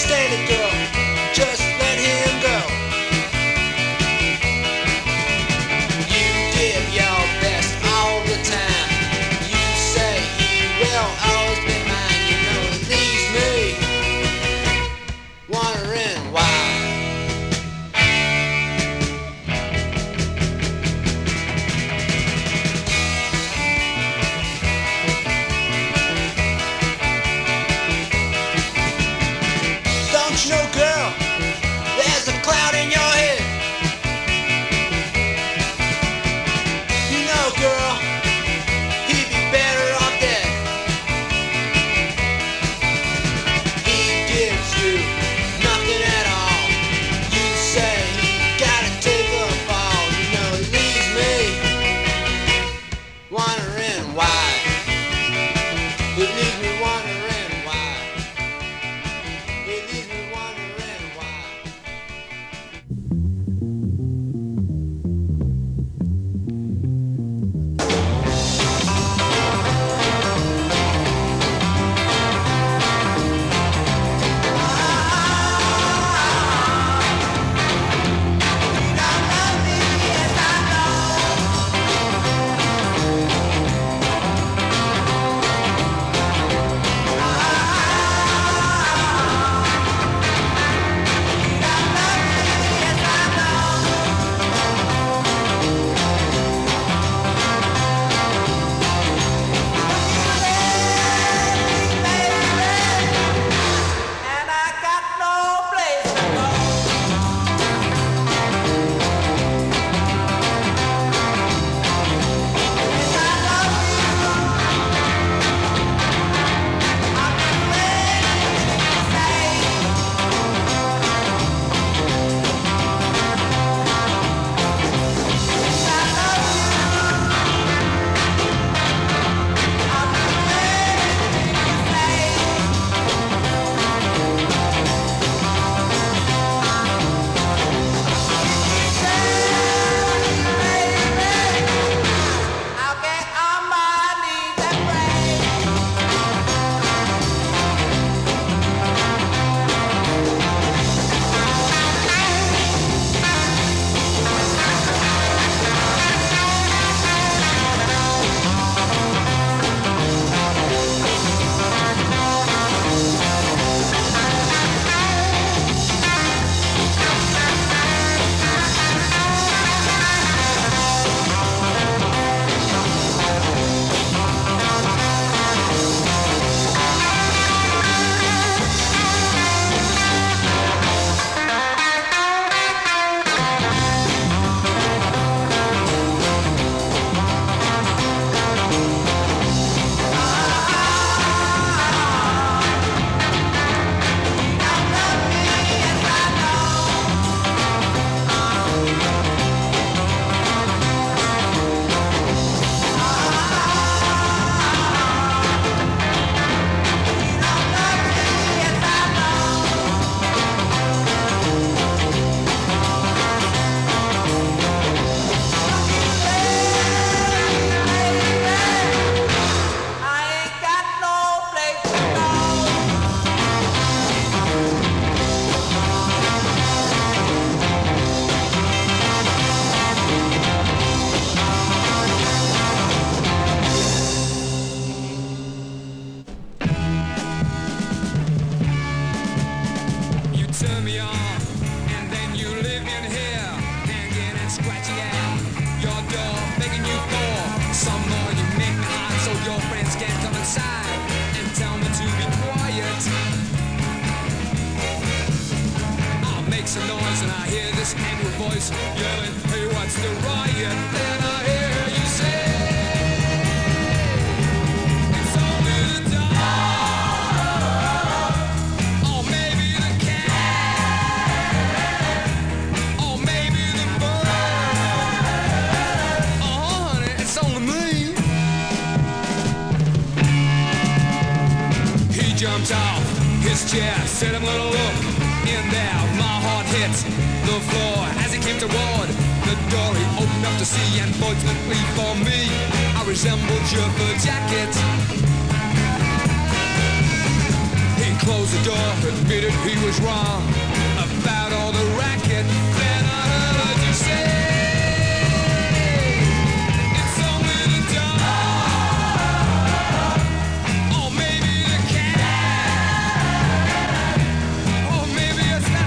stand it, girl. Just let him go. You give your best all the time. You say he will always be mine. You know it leaves me wondering why. Don't you know, girl, there's a cloud in your head. You know, girl, he'd be better off dead. He gives you nothing at all. You say he gotta take a fall. You know, it leaves me wondering why. It leaves me wondering why. It leaves me wondering why. And I got no place to go. Yes, I love you. I've been waiting to say. Yes, I love you. I've been waiting to say. I'll get on my knees and pray. I ain't got no place to go. You turn me on, and then you leave me in here, hanging and scratching at your door, begging you for some more. You make me hot so your friends can come inside and tell me to be quiet. I'll make some noise and I hear this angry voice yelling, "Hey, what's the riot?" Then I hear you say, "It's only the dog, or maybe the cat, or maybe the bird. Oh, honey, it's only me." He jumped off his chair, said, "I'm gonna look in there." My heart hit the floor as he came toward the door. He opened up to see, and fortunately for me, I resembled your fur jacket. He closed the door, admitted he was wrong about all the racket. Then I heard you say, it's only the dog, or maybe the cat, or maybe it's that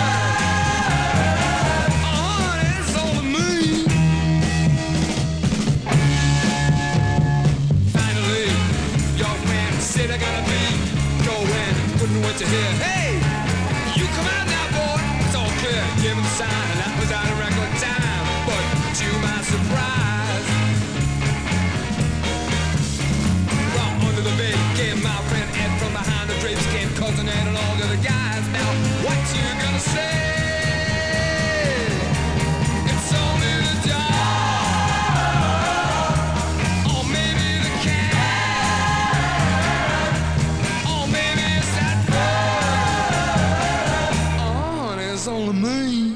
bird. Oh, it's only me. Finally, your friend said I gotta be going. Couldn't wait to hear, hey, you come out now, boy. It's all clear. Give him the sign, and that was out of record time. But to my surprise, from under the bed came my friend Ed. From behind the drapes came cousin Ed and all the other guys. Now, what you gonna say? It's only the dog, or maybe the cat, or maybe it's that bird. Oh, and it's only me.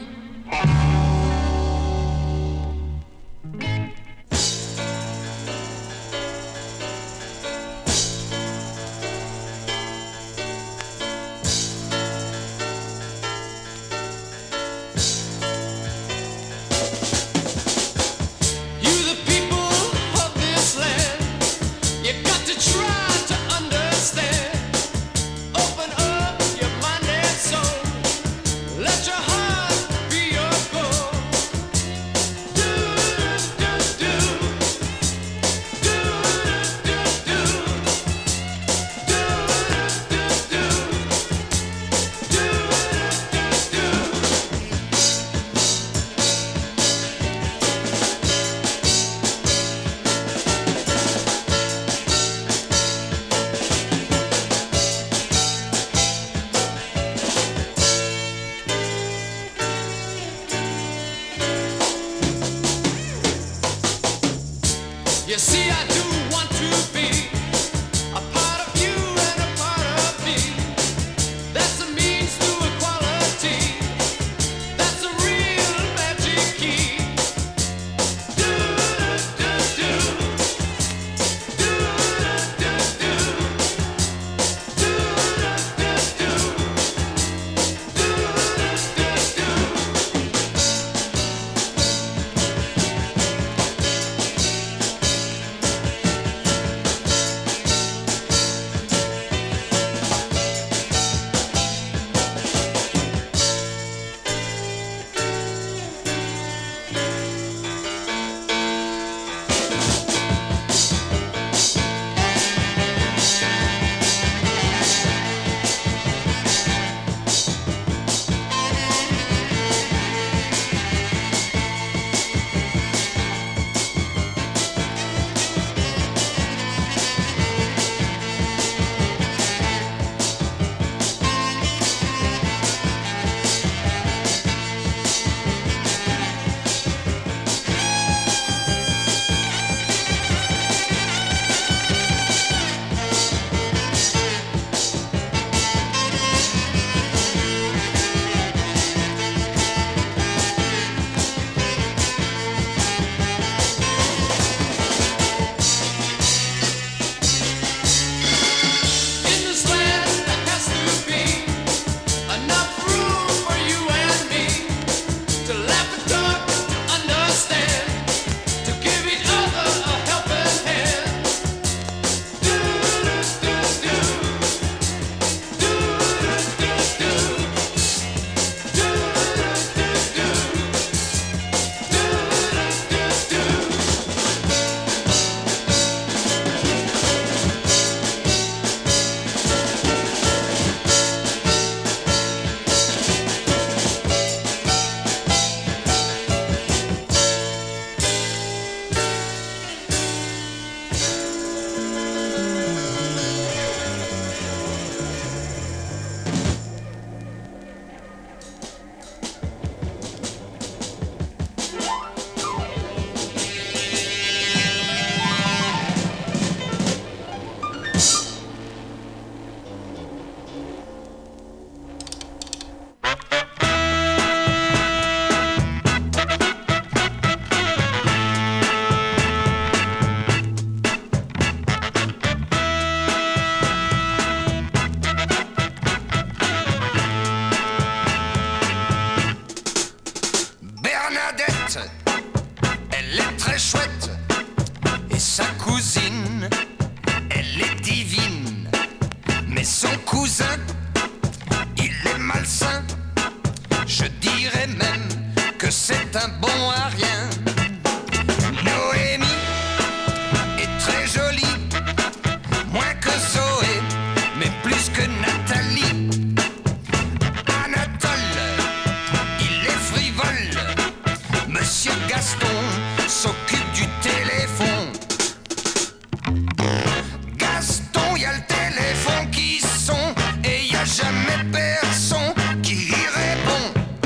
You the people of this land, you got to try to understand. Open up your mind and soul. Let your heart be your goal. Do do do do do do do do do do You see, I do want to be a part of you and a part of me. That's a means to equality. That's a real magic key. Do do do do do do do do do do do. Je dirais même que c'est un bon à rien. Noémie est très jolie, moins que Zoé, mais plus que Nathalie. Anatole, il est frivole. Monsieur Gaston s'occupe du téléphone. Gaston, y a le téléphone qui sonne et y a jamais personne qui y répond.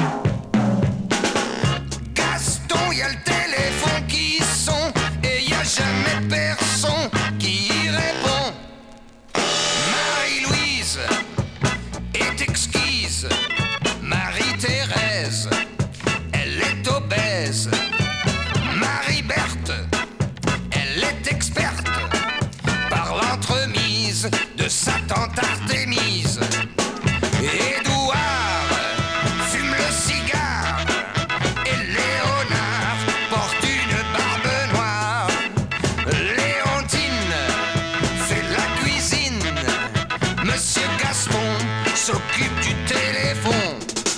Gaston, y a le téléphone qui sonne et y a jamais personne qui y répond. Marie-Louise est exquise. Marie-Thérèse, elle est obèse. Marie-Berthe, elle est experte par l'entremise de sa tante Artémise. Édouard fume le cigare et Léonard porte une barbe noire. Léontine fait la cuisine. Monsieur Gaston s'occupe du téléphone.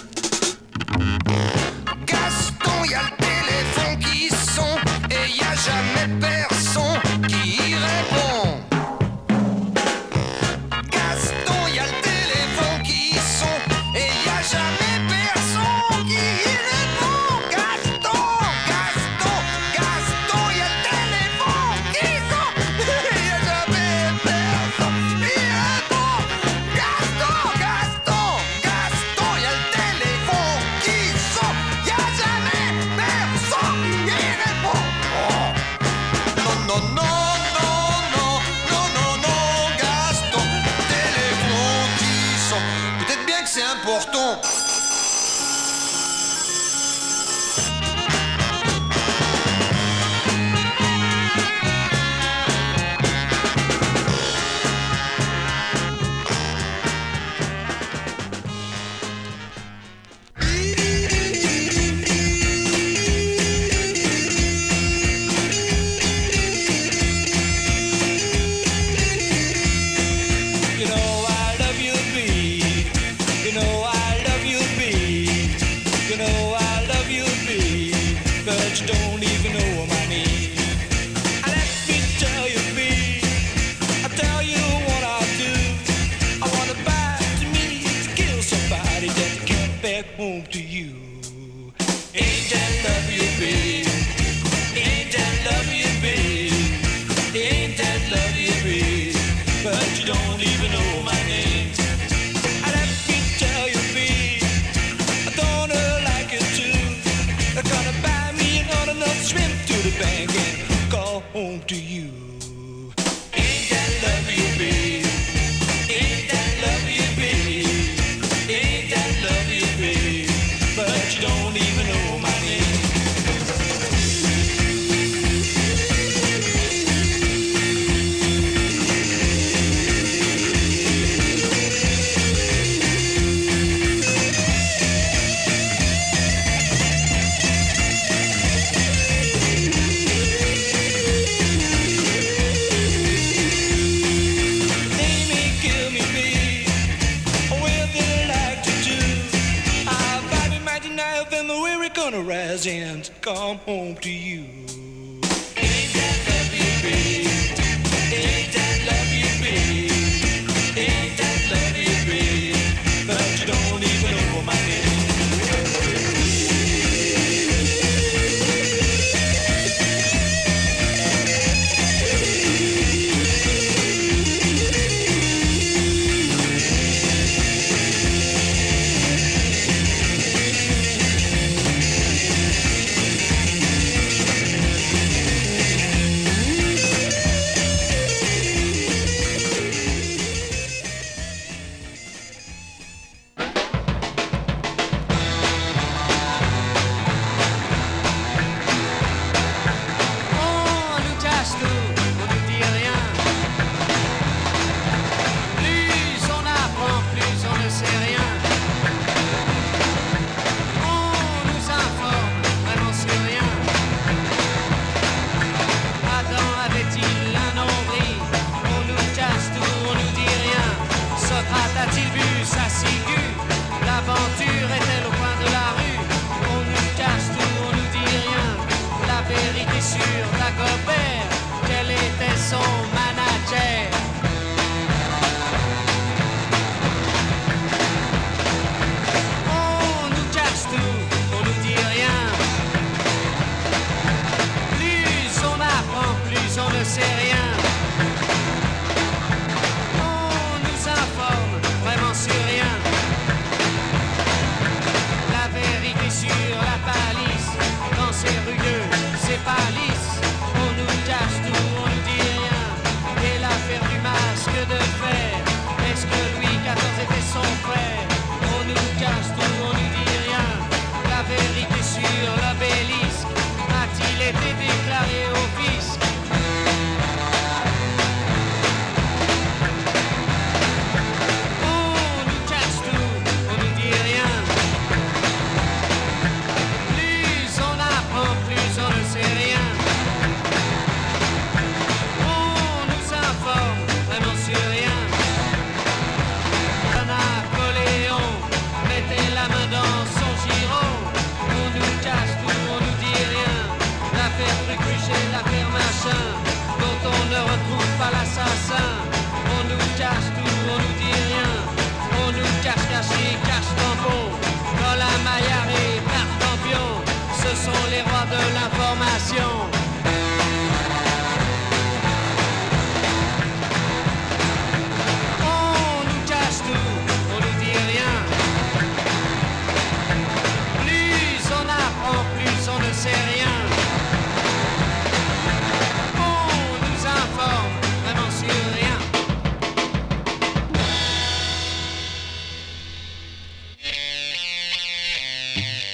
Gaston, y a le téléphone qui sonne et y a jamais personne qui y répond. Gaston, y a le téléphone qui sonne et y a jamais personne qui y répond. Gaston, Gaston, Gaston, y a le téléphone qui sonne et y a jamais personne qui y répond. Gaston, Gaston, Gaston, y a le téléphone qui sonne, y a jamais personne qui y répond. Oh. Non, non, non. Gaston, téléphone qui sonne. Peut-être bien que c'est important. You know I love you, babe. You know I love you, babe. You know I love you, babe. But you don't even know my name. And let me tell you, babe. I'll tell you what I'll do. I wanna buy to me to kill somebody that get back home to you. Ain't that love you, babe? Ain't that love you, babe? Ain't that love you, babe? But you don't even know my name. And let me tell you, babe, I'm gonna like it too. I'm gonna buy me another swim to the bank and call home to you. Ain't that love you, babe? Ain't that love you, babe? Ain't that love you, babe? But you don't even know my name. They may kill me, babe. Well, they like to do. I'll buy me my knife and we're gonna rise and come home to you. Ain't that love you, babe? Ain't that love you, babe? Ain't that love you, babe? But you don't even know my name.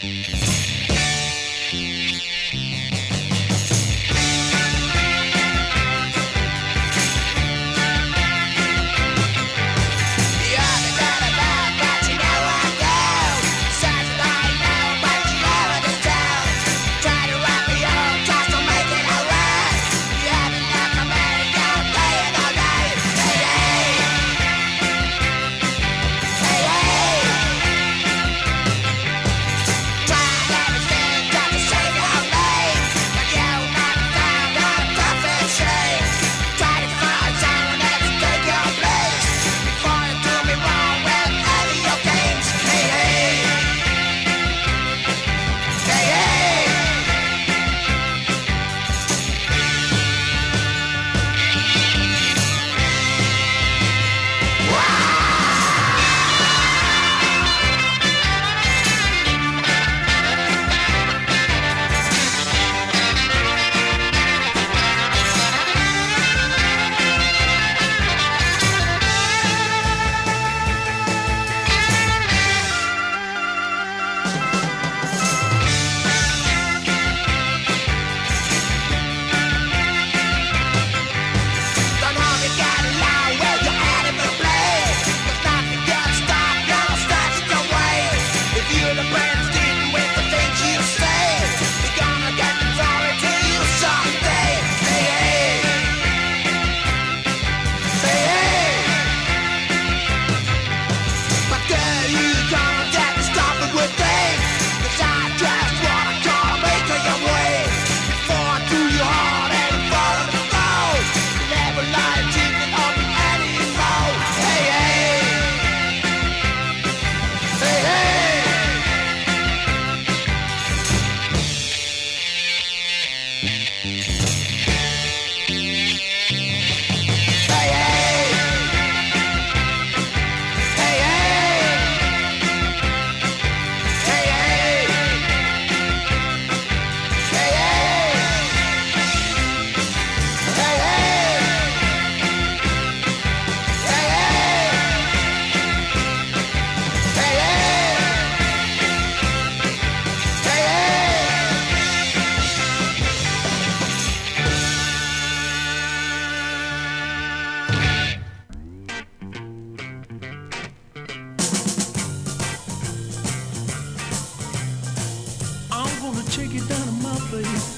take you down to my place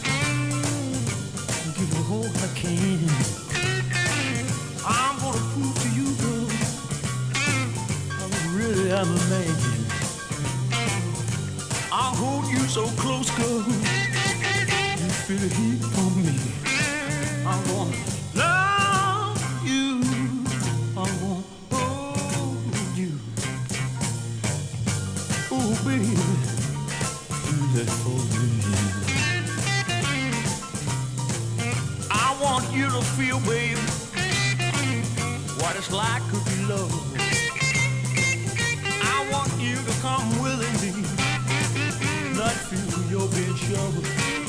and give you all I can. I'm gonna prove to you, girl, I really am a man. I'll hold you so close, girl, you feel the heat from me. I'm gonna love you, I'm gonna hold you. Oh, baby, do that for me. I want you to feel, baby, what it's like to be loved. I want you to come willingly, not feel you're being shoved.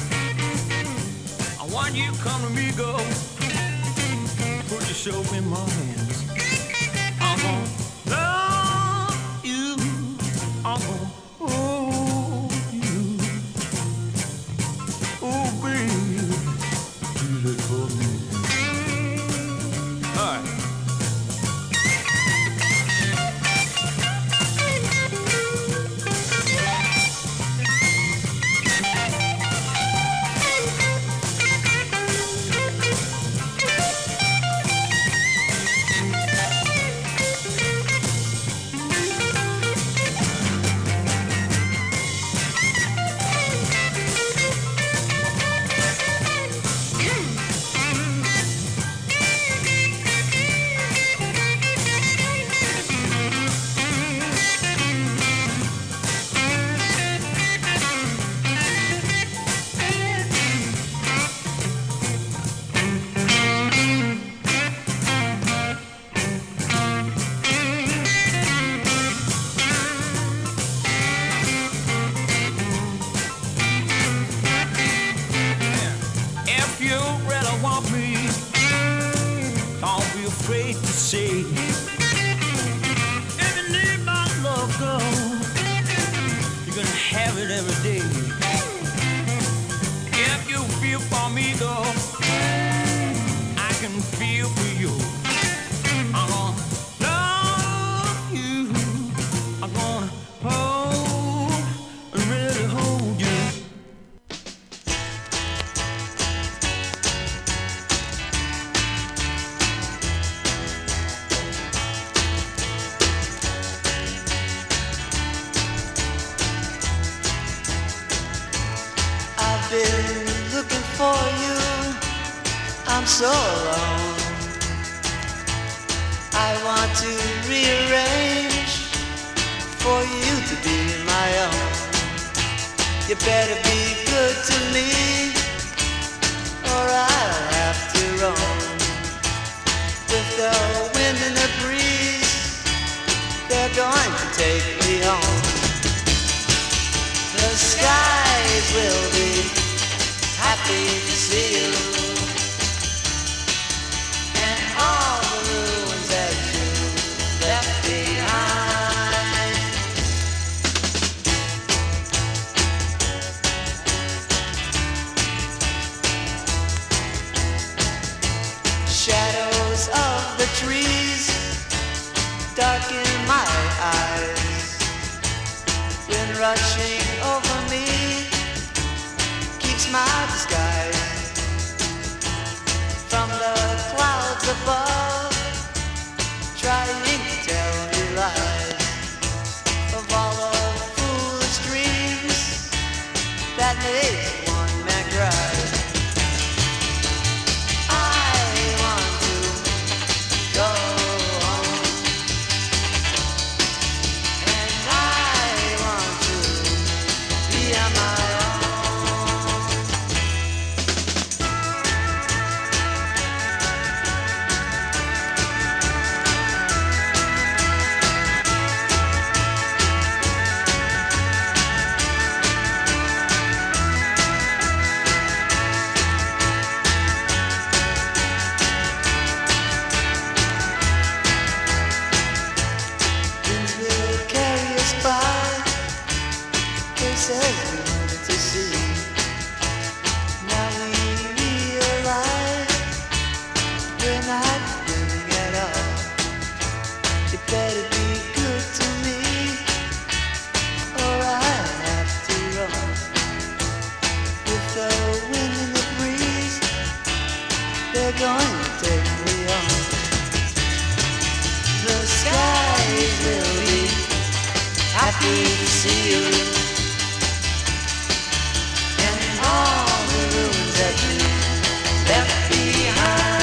I want you to come to me, girl, put yourself in my hands. I'm gonna love you, I'm gonna hold you. Oh, baby, do that for me. All right. If you really want me, don't be afraid to say. If you need my love, girl, you're gonna have love it every day. If you feel for me though, I can feel for you. I'm gonna love you. I'm gonna hold and really hold you. I've been looking for you, I'm so alone. I want to rearrange for you to be my own. You better be good to me, or I'll have to roam. With the wind and the breeze, they're going to take me home. The skies will be happy to see you, and all the ruins that you left behind. Shadows of the trees darken my eyes. Wind rushing over me keeps my disguise. From the clouds above, trying to tell me lies of all the foolish dreams that make one man cry. I want to go home, and I want to be on my own. Winds will carry us by places we wanted to see. Now we realize we're not living at all. You better be good to me, or I'll have to run. With the wind and the breeze, they're going to take me on. The skies will be happy to see you, and all the ruins that you left behind.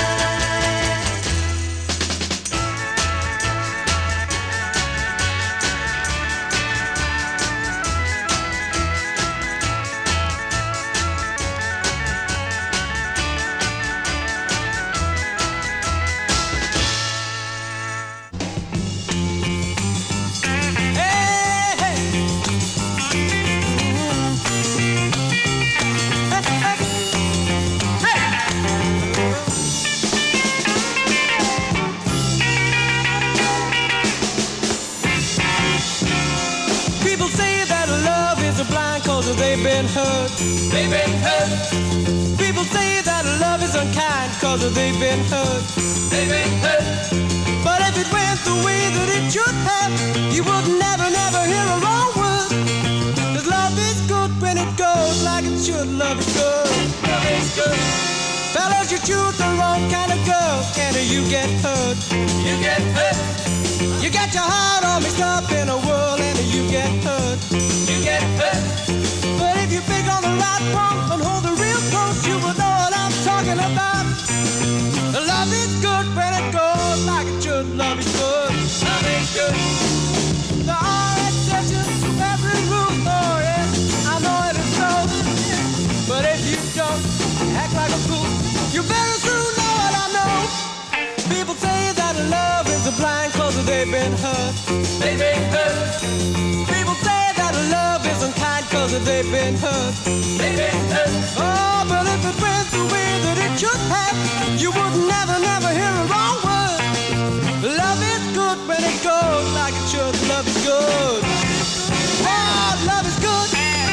People say that love is blind cause they've been hurt. They've been hurt. People say that love is unkind cause they've been hurt. They've been hurt. But if it went the way that it should have, you would never, never hear a wrong word. Cause love is good when it goes like it should. Love is good. Love is good. Fellas, you choose the wrong kind of girl and you get hurt. You get hurt. You got your heart all mixed up in a whirl and you get hurt. You get hurt. But if you pick on the right one and hold it real close, you will know what I'm talking about. Love is good when it goes like it should. Love is good. Love is good. There are exceptions to every rule. Oh yeah, I know it is so. But if you don't act like a fool, you very soon know what I know. People say that love is blind cause they've been hurt. They've been hurt. People say that love is unkind cause they've been hurt. They've been hurt. Oh, but if it went the way that it should have, you would never, never hear a wrong word. Love is good when it goes like it should. Love is good. Oh, love is good.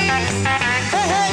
Hey, hey.